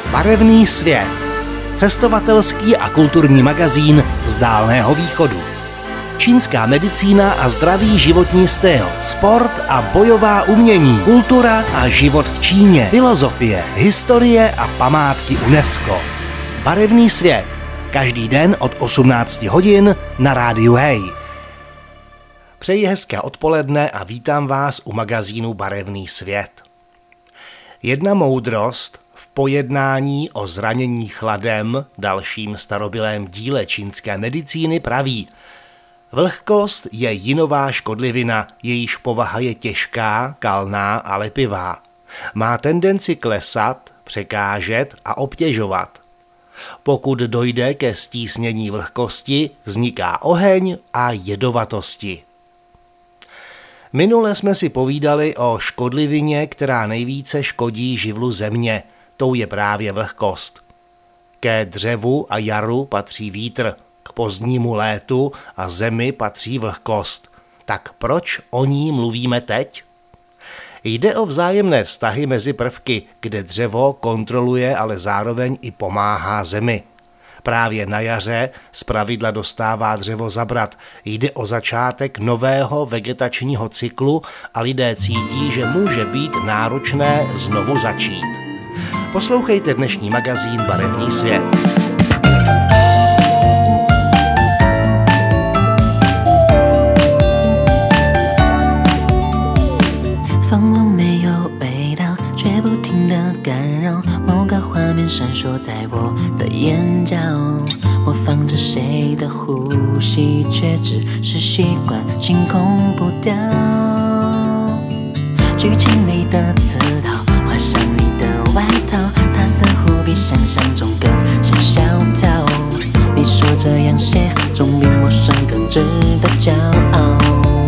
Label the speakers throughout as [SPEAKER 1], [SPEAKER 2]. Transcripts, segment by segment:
[SPEAKER 1] Barevný svět. Cestovatelský a kulturní magazín z Dálného východu. Čínská medicína a zdravý životní styl, sport a bojová umění, kultura a život v Číně, filozofie, historie a památky UNESCO. Barevný svět. Každý den od 18 hodin na rádiu Hej. Přeji hezké odpoledne a vítám vás u magazínu Barevný svět. Jedna moudrost v pojednání o zranění chladem, dalším starobylém díle čínské medicíny, praví: vlhkost je jinová škodlivina, jejíž povaha je těžká, kalná a lepivá. Má tendenci klesat, překážet a obtěžovat. Pokud dojde ke stísnění vlhkosti, vzniká oheň a jedovatosti. Minule jsme si povídali o škodlivině, která nejvíce škodí živlu země, tou je právě vlhkost. Ke dřevu a jaru patří vítr, k pozdnímu létu a zemi patří vlhkost. Tak proč o ní mluvíme teď? Jde o vzájemné vztahy mezi prvky, kde dřevo kontroluje, ale zároveň i pomáhá zemi. Právě na jaře zpravidla dostává dřevo zabrat. Jde o začátek nového vegetačního cyklu a lidé cítí, že může být náročné znovu začít. Poslouchejte dnešní magazín Barevný svět.
[SPEAKER 2] 闪烁在我的眼角，模仿着谁的呼吸，却只是习惯，清空不掉。剧情里的刺刀划伤你的外套，它似乎比想象中更像小跳。你说这样写总比陌生更值得骄傲。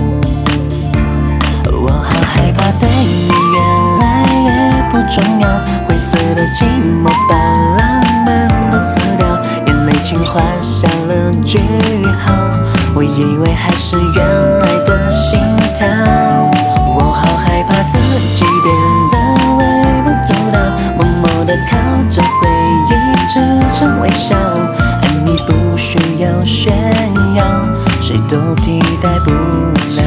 [SPEAKER 2] 我好害怕对你越来越不重要，灰色的寂寞把浪漫都撕掉，眼泪轻划下了句号，我以为还是原来的心跳。我好害怕自己变得微不足道，默默地靠着回忆支撑微笑，爱你不需要炫耀，谁都替代不了。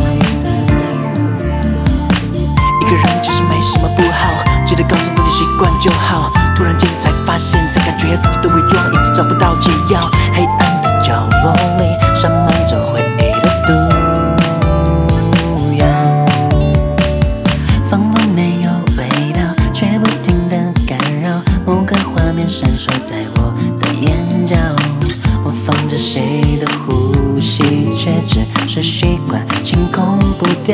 [SPEAKER 2] 一个人其实没什么不好，记得告诉自己习惯就好。突然间才发现，在感觉自己的伪装，一直找不到解药。黑暗的角落里，散漫着回忆的毒药。仿佛没有味道，却不停地干扰。某个画面闪烁在我的眼角，模仿着谁的呼吸，却只是习惯，清空不掉。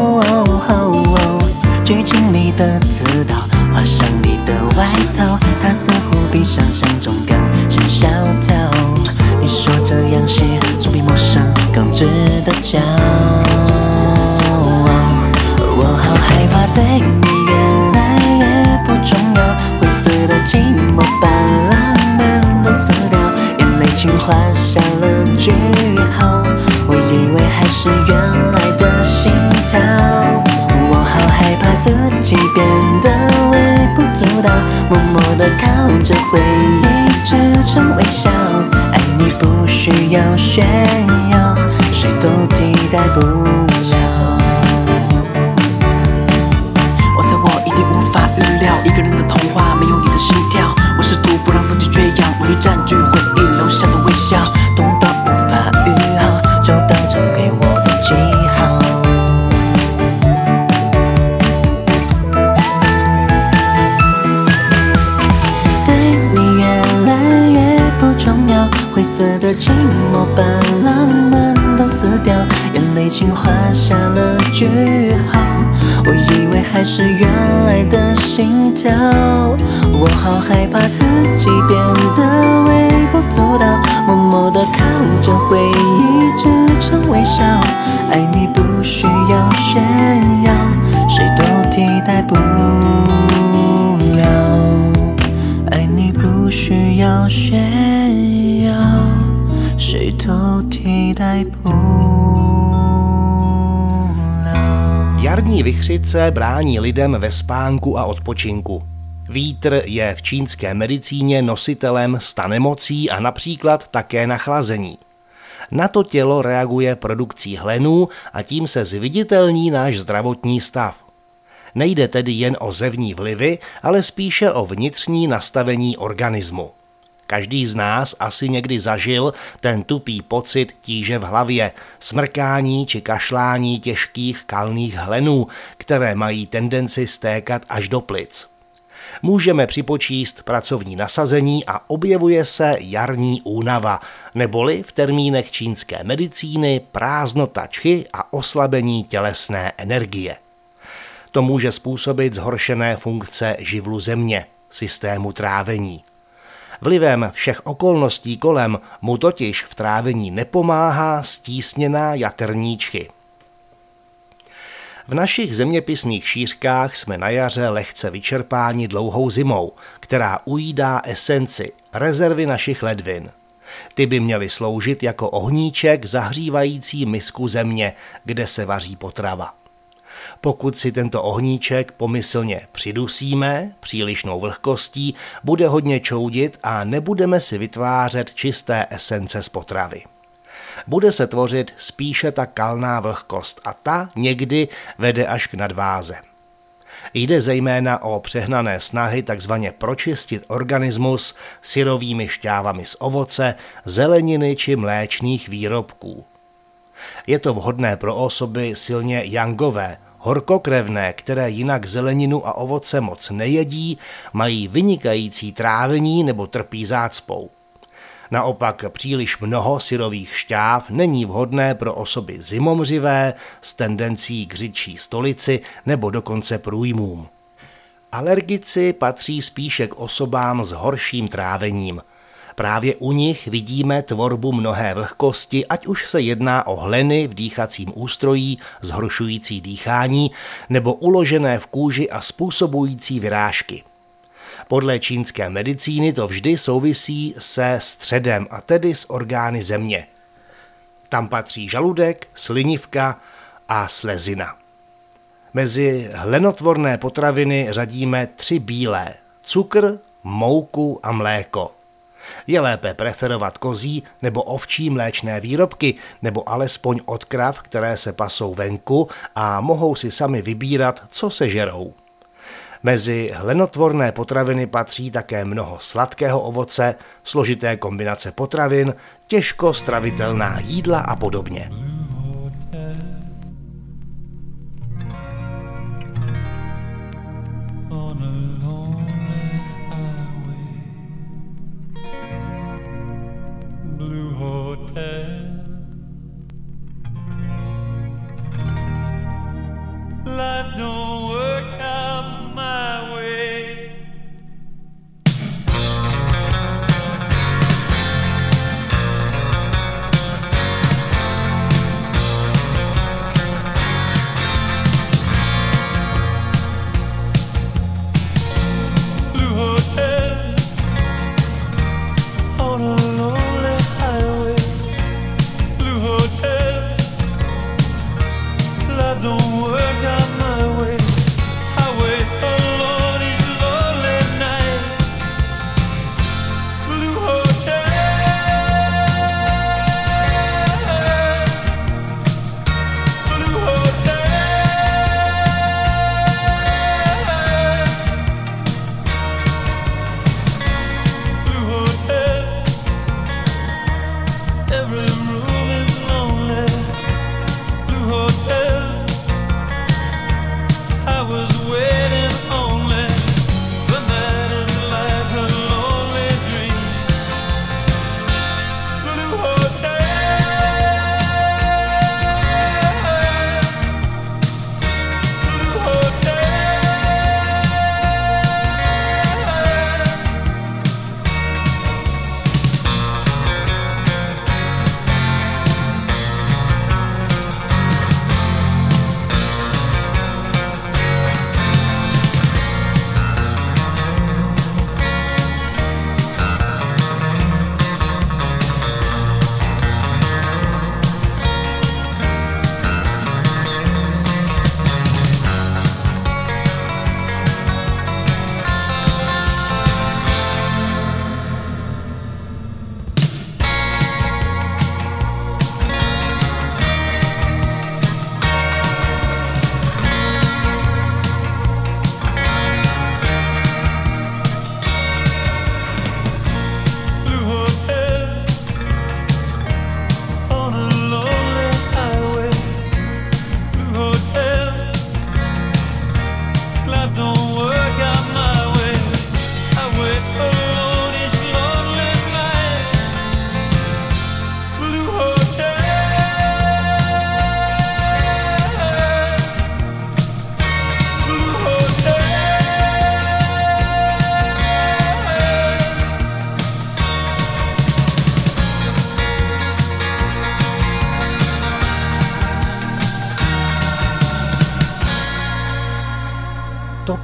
[SPEAKER 2] 剧情里的刺刀划伤你的外套，它似乎比想象中更像小跳。你说这样写总比陌生更值得骄傲。我好害怕对你越来越不重要，灰色的寂寞把浪漫都撕掉，眼泪轻划下了句号，我以为还是原来的心跳。害怕自己变得微不足道，默默地靠着回忆支撑微笑，爱你不需要炫耀，谁都替代不了。我猜我一定无法预料一个人的童话没有你的心跳，我试图不让自己缺氧，努力占据回忆留下的微笑，痛到无法预好，就当成给我的记号。灰色的寂寞把浪漫都撕掉，眼泪轻划下了句号，我以为还是原来的心跳。我好害怕自己变得微不足道，默默地靠着回忆支撑微笑，爱你不需要炫耀，谁都替代不了，爱你不需要炫耀，谁都替代不了。
[SPEAKER 1] Jarní vichřice brání lidem ve spánku a odpočinku. Vítr je v čínské medicíně nositelem 100 nemocí a například také nachlazení. Na to tělo reaguje produkcí hlenů a tím se zviditelní náš zdravotní stav. Nejde tedy jen o zevní vlivy, ale spíše o vnitřní nastavení organismu. Každý z nás asi někdy zažil ten tupý pocit tíže v hlavě, smrkání či kašlání těžkých kalných hlenů, které mají tendenci stékat až do plic. Můžeme připočíst pracovní nasazení a objevuje se jarní únava, neboli v termínech čínské medicíny prázdnota čchy a oslabení tělesné energie. To může způsobit zhoršené funkce živlu země, systému trávení. Vlivem všech okolností kolem mu totiž v trávení nepomáhá stísněná jaterní čchy. V našich zeměpisných šířkách jsme na jaře lehce vyčerpáni dlouhou zimou, která ujídá esenci, rezervy našich ledvin. Ty by měly sloužit jako ohníček zahřívající misku země, kde se vaří potrava. Pokud si tento ohníček pomyslně přidusíme, přílišnou vlhkostí, bude hodně čoudit a nebudeme si vytvářet čisté esence z potravy. Bude se tvořit spíše ta kalná vlhkost a ta někdy vede až k nadváze. Jde zejména o přehnané snahy takzvaně pročistit organismus syrovými šťávami z ovoce, zeleniny či mléčných výrobků. Je to vhodné pro osoby silně yangové, horkokrevné, které jinak zeleninu a ovoce moc nejedí, mají vynikající trávení nebo trpí zácpou. Naopak příliš mnoho syrových šťáv není vhodné pro osoby zimomřivé s tendencí k řidčí stolici nebo dokonce průjmům. Alergici patří spíše k osobám s horším trávením. Právě u nich vidíme tvorbu mnohé vlhkosti, ať už se jedná o hleny v dýchacím ústrojí zhoršující dýchání nebo uložené v kůži a způsobující vyrážky. Podle čínské medicíny to vždy souvisí se středem, a tedy s orgány země. Tam patří žaludek, slinivka a slezina. Mezi hlenotvorné potraviny řadíme 3 bílé: cukr, mouku a mléko. Je lépe preferovat kozí nebo ovčí mléčné výrobky, nebo alespoň od krav, které se pasou venku a mohou si sami vybírat, co sežerou. Mezi hlenotvorné potraviny patří také mnoho sladkého ovoce, složité kombinace potravin, těžko stravitelná jídla a podobně.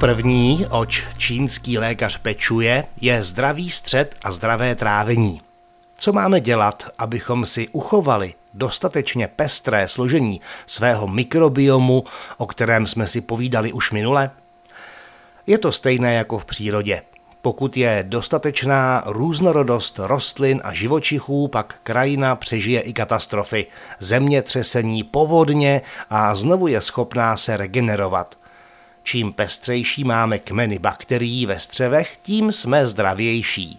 [SPEAKER 1] první, oč čínský lékař pečuje, je zdravý střed a zdravé trávení. Co máme dělat, abychom si uchovali dostatečně pestré složení svého mikrobiomu, o kterém jsme si povídali už minule? Je to stejné jako v přírodě. Pokud je dostatečná různorodost rostlin a živočichů, pak krajina přežije i katastrofy, zemětřesení, povodně a znovu je schopná se regenerovat. Čím pestřejší máme kmeny bakterií ve střevech, tím jsme zdravější.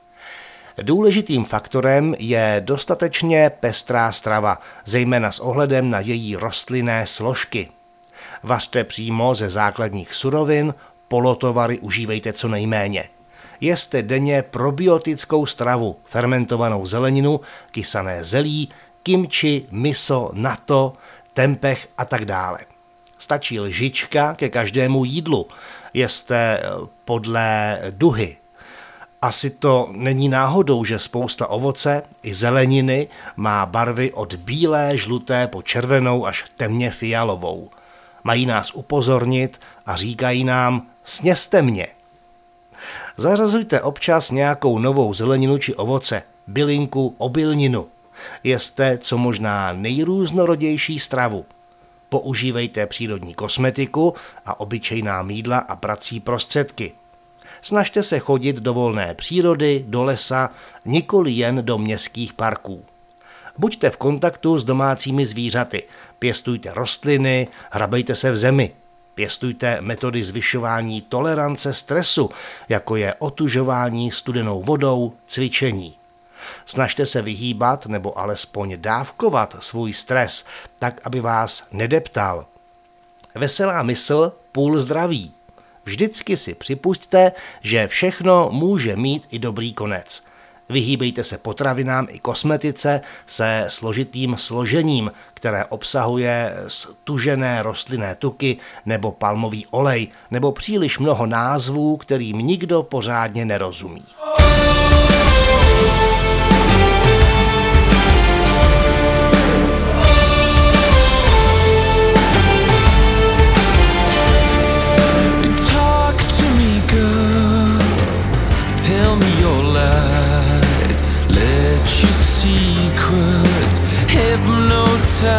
[SPEAKER 1] Důležitým faktorem je dostatečně pestrá strava, zejména s ohledem na její rostlinné složky. Vařte přímo ze základních surovin, polotovary užívejte co nejméně. Jeste denně probiotickou stravu, fermentovanou zeleninu, kysané zelí, kimči, miso, natto, tempeh a tak dále. Stačí lžička ke každému jídlu. Jeste podle duhy. Asi to není náhodou, že spousta ovoce i zeleniny má barvy od bílé, žluté po červenou až temně fialovou. Mají nás upozornit a říkají nám: sněste mě. Zařazujte občas nějakou novou zeleninu či ovoce, bylinku, obilninu. Jeste co možná nejrůznorodější stravu. Používejte přírodní kosmetiku a obyčejná mýdla a prací prostředky. Snažte se chodit do volné přírody, do lesa, nikoli jen do městských parků. Buďte v kontaktu s domácími zvířaty, pěstujte rostliny, hrabejte se v zemi. Pěstujte metody zvyšování tolerance stresu, jako je otužování studenou vodou, cvičení. Snažte se vyhýbat nebo alespoň dávkovat svůj stres, tak aby vás nedeptal. Veselá mysl, půl zdraví. Vždycky si připusťte, že všechno může mít i dobrý konec. Vyhýbejte se potravinám i kosmetice se složitým složením, které obsahuje stužené rostlinné tuky nebo palmový olej, nebo příliš mnoho názvů, kterým nikdo pořádně nerozumí.
[SPEAKER 3] Tell me your lies, let your secrets hypnotize.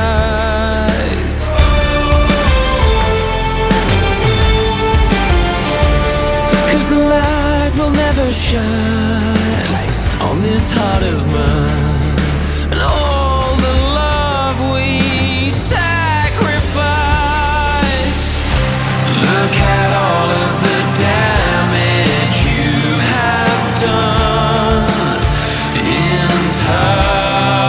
[SPEAKER 3] 'Cause the light will never shine on this heart of mine, and all the love we sacrifice. Look at all of the damage you have done in time.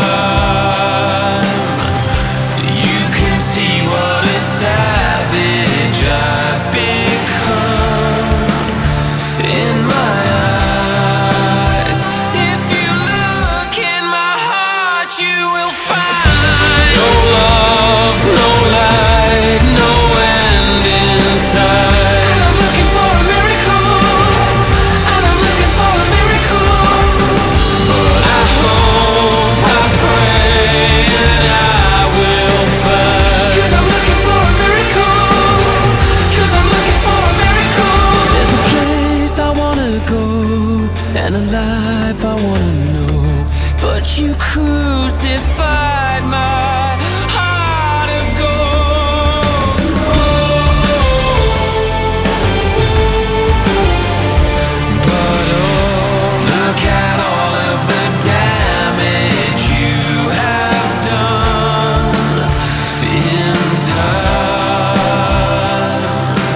[SPEAKER 3] You can see what a savage I've become in my eyes. If you look in my heart, you will find no love, no light, no end inside. And a life I wanna know, but you crucified my heart of gold. But oh, look at all of the damage you have done in time.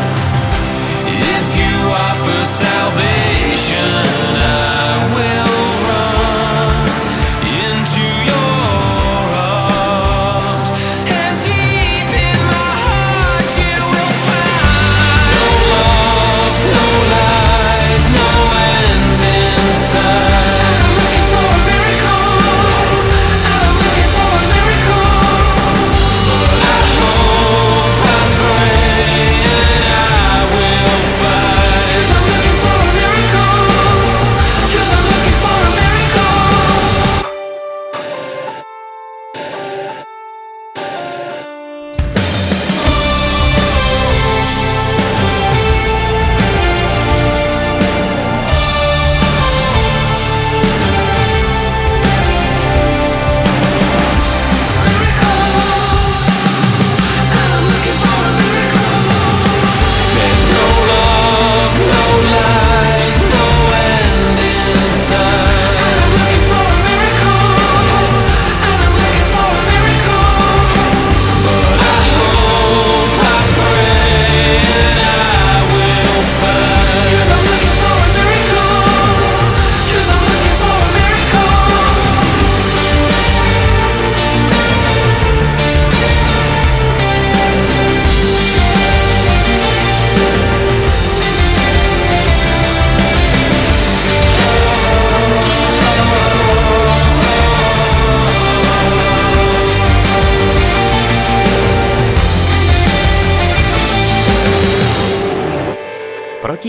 [SPEAKER 3] If you offer salvation, I will run into your arms.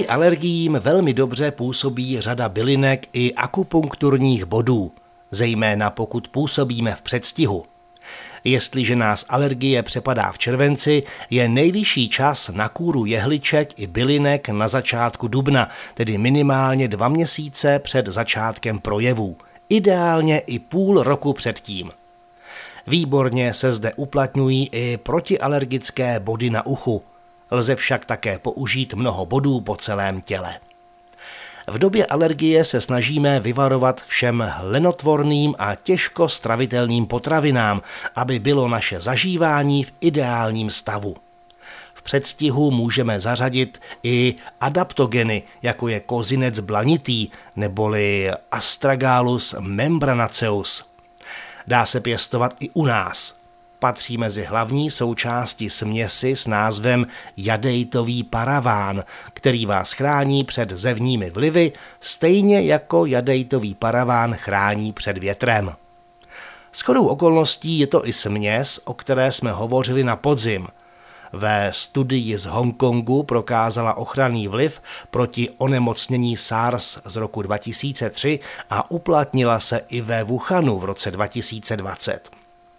[SPEAKER 1] Proti alergiím velmi dobře působí řada bylinek i akupunkturních bodů, zejména pokud působíme v předstihu. Jestliže nás alergie přepadá v červenci, je nejvyšší čas na kůru jehliček i bylinek na začátku dubna, tedy minimálně 2 měsíce před začátkem projevů, ideálně i půl roku předtím. Výborně se zde uplatňují i protialergické body na uchu. Lze však také použít mnoho bodů po celém těle. V době alergie se snažíme vyvarovat všem hlenotvorným a těžko stravitelným potravinám, aby bylo naše zažívání v ideálním stavu. V předstihu můžeme zařadit i adaptogeny, jako je kozinec blanitý neboli Astragalus membranaceus. Dá se pěstovat i u nás. Patří mezi hlavní součásti směsi s názvem jadeitový paraván, který vás chrání před zevními vlivy, stejně jako jadeitový paraván chrání před větrem. Shodou okolností je to i směs, o které jsme hovořili na podzim. Ve studii z Hongkongu prokázala ochranný vliv proti onemocnění SARS z roku 2003 a uplatnila se i ve Wuhanu v roce 2020.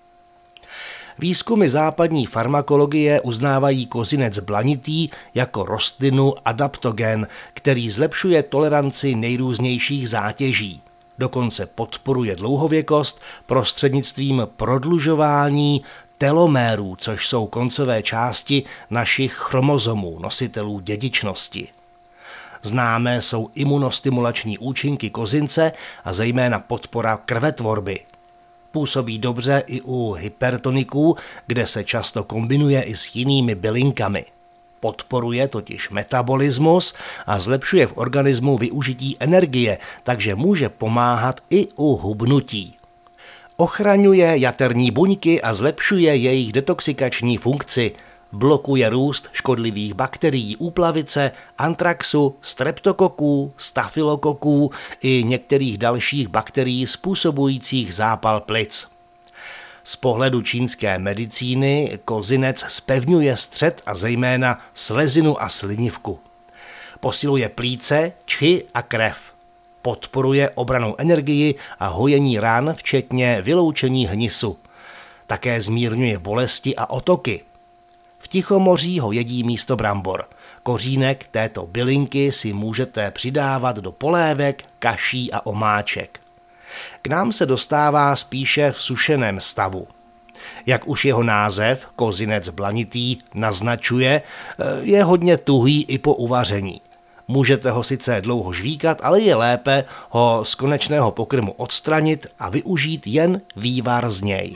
[SPEAKER 1] Výzkumy západní farmakologie uznávají kozinec blanitý jako rostlinu adaptogen, který zlepšuje toleranci nejrůznějších zátěží. Dokonce podporuje dlouhověkost prostřednictvím prodlužování telomérů, což jsou koncové části našich chromozomů, nositelů dědičnosti. Známé jsou imunostimulační účinky kozince a zejména podpora krvetvorby. Působí dobře i u hypertoniků, kde se často kombinuje i s jinými bylinkami. Podporuje totiž metabolismus a zlepšuje v organismu využití energie, takže může pomáhat i u hubnutí. Ochraňuje jaterní buňky a zlepšuje jejich detoxikační funkci. Blokuje růst škodlivých bakterií úplavice, antraxu, streptokoků, stafylokoků i některých dalších bakterií způsobujících zápal plic. Z pohledu čínské medicíny kozinec zpevňuje střev a zejména slezinu a slinivku. Posiluje plíce, čchy a krev. Podporuje obrannou energii a hojení ran, včetně vyloučení hnisu. Také zmírňuje bolesti a otoky. V Tichomoří ho jedí místo brambor. Kořínek této bylinky si můžete přidávat do polévek, kaší a omáček. K nám se dostává spíše v sušeném stavu. Jak už jeho název, kozinec blanitý, naznačuje, je hodně tuhý i po uvaření. Můžete ho sice dlouho žvíkat, ale je lépe ho z konečného pokrmu odstranit a využít jen vývar z něj.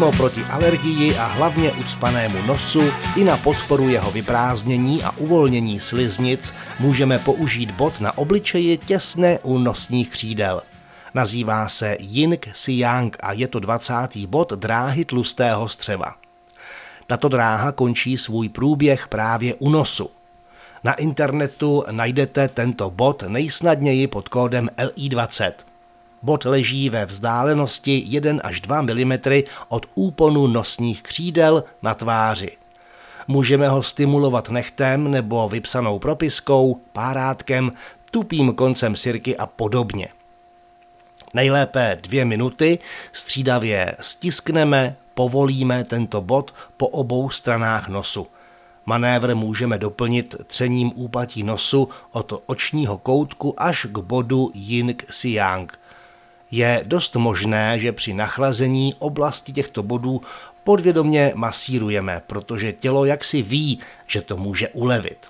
[SPEAKER 1] to proti alergii a hlavně ucpanému nosu i na podporu jeho vyprázdnění a uvolnění sliznic můžeme použít bod na obličeji těsně u nosních křídel. Nazývá se Ying Si-yang a je to 20. bod dráhy tlustého střeva. Tato dráha končí svůj průběh právě u nosu. Na internetu najdete tento bod nejsnadněji pod kódem LI20. Bod leží ve vzdálenosti 1 až 2 mm od úponu nosních křídel na tváři. Můžeme ho stimulovat nehtem nebo vypsanou propiskou, párátkem, tupým koncem sirky a podobně. Nejlépe 2 minuty střídavě stiskneme, povolíme tento bod po obou stranách nosu. Manévr můžeme doplnit třením úpatí nosu od očního koutku až k bodu Ying Si-yang. Je dost možné, že při nachlazení oblasti těchto bodů podvědomě masírujeme, protože tělo jaksi ví, že to může ulevit.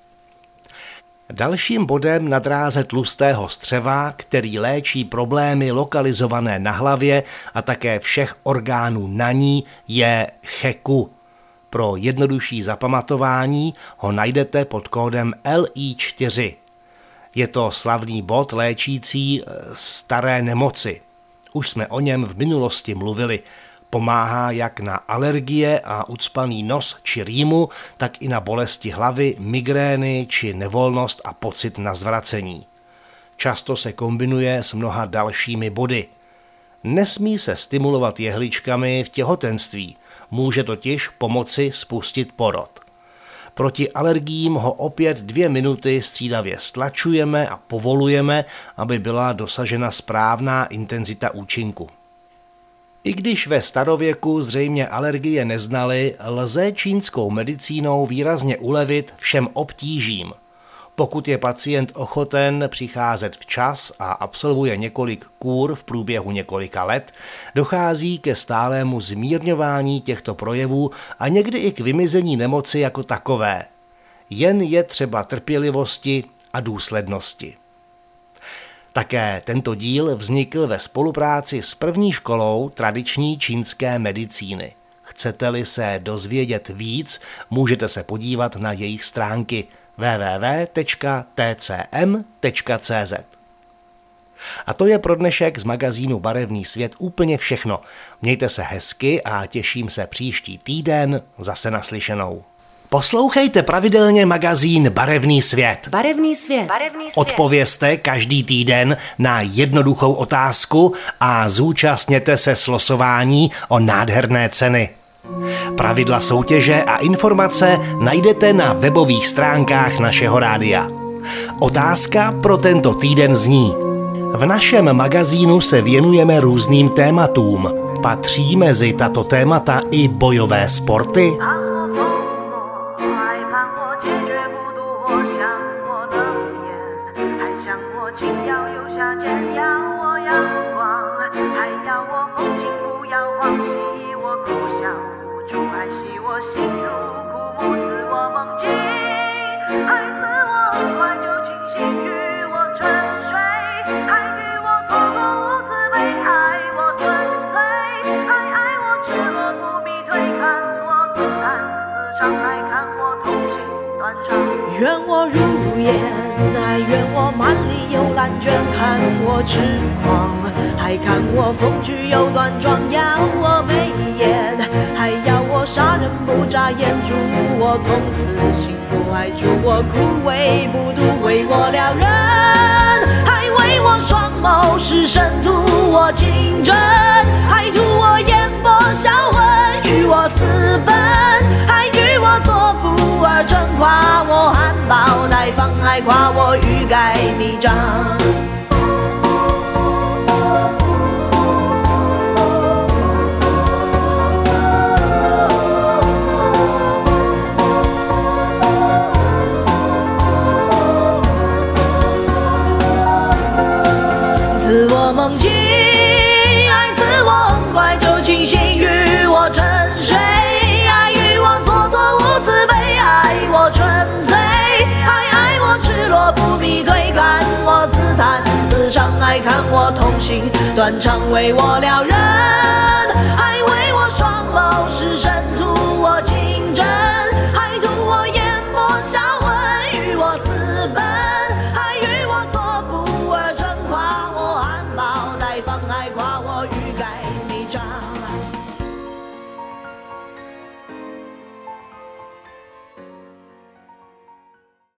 [SPEAKER 1] Dalším bodem na dráze tlustého střeva, který léčí problémy lokalizované na hlavě a také všech orgánů na ní, je Cheku. Pro jednodušší zapamatování ho najdete pod kódem LI4. Je to slavný bod léčící staré nemoci. Už jsme o něm v minulosti mluvili. Pomáhá jak na alergie a ucpaný nos či rýmu, tak i na bolesti hlavy, migrény či nevolnost a pocit na zvracení. Často se kombinuje s mnoha dalšími body. Nesmí se stimulovat jehličkami v těhotenství, může totiž pomoci spustit porod. Proti alergiím ho opět 2 minuty střídavě stlačujeme a povolujeme, aby byla dosažena správná intenzita účinku. I když ve starověku zřejmě alergie neznali, lze čínskou medicínou výrazně ulevit všem obtížím. Pokud je pacient ochoten přicházet včas a absolvuje několik kůr v průběhu několika let, dochází ke stálému zmírňování těchto projevů a někdy i k vymizení nemoci jako takové. Jen je třeba trpělivosti a důslednosti. Také tento díl vznikl ve spolupráci s první školou tradiční čínské medicíny. Chcete-li se dozvědět víc, můžete se podívat na jejich stránky www.tcm.cz. A to je pro dnešek z magazínu Barevný svět úplně všechno. Mějte se hezky a těším se příští týden zase naslyšenou. Poslouchejte pravidelně magazín Barevný svět.
[SPEAKER 4] Barevný svět.
[SPEAKER 1] Odpovězte každý týden na jednoduchou otázku a zúčastněte se slosování o nádherné ceny. Pravidla soutěže a informace najdete na webových stránkách našeho rádia. Otázka pro tento týden zní: v našem magazínu se věnujeme různým tématům. Patří mezi tato témata i bojové sporty?
[SPEAKER 5] 愿我如烟，爱愿我满里有蓝卷，看我痴狂，还看我风趣又端庄，要我眉眼，还要我杀人不眨眼，祝我从此幸福，还祝我枯萎不渡，为我撩人，还为我双眸是神，图我情真，还图我眼波销魂，与我私奔，还与我做不二臣，夸我含苞待放，还夸我欲盖弥彰。赐我梦境，爱赐我很快就清醒，与我沉睡，爱与我蹉跎无慈悲，爱我纯粹，爱我赤裸不迷退，看我自弹自唱，爱看我痛心断肠，为我撩人，还为我双宝是神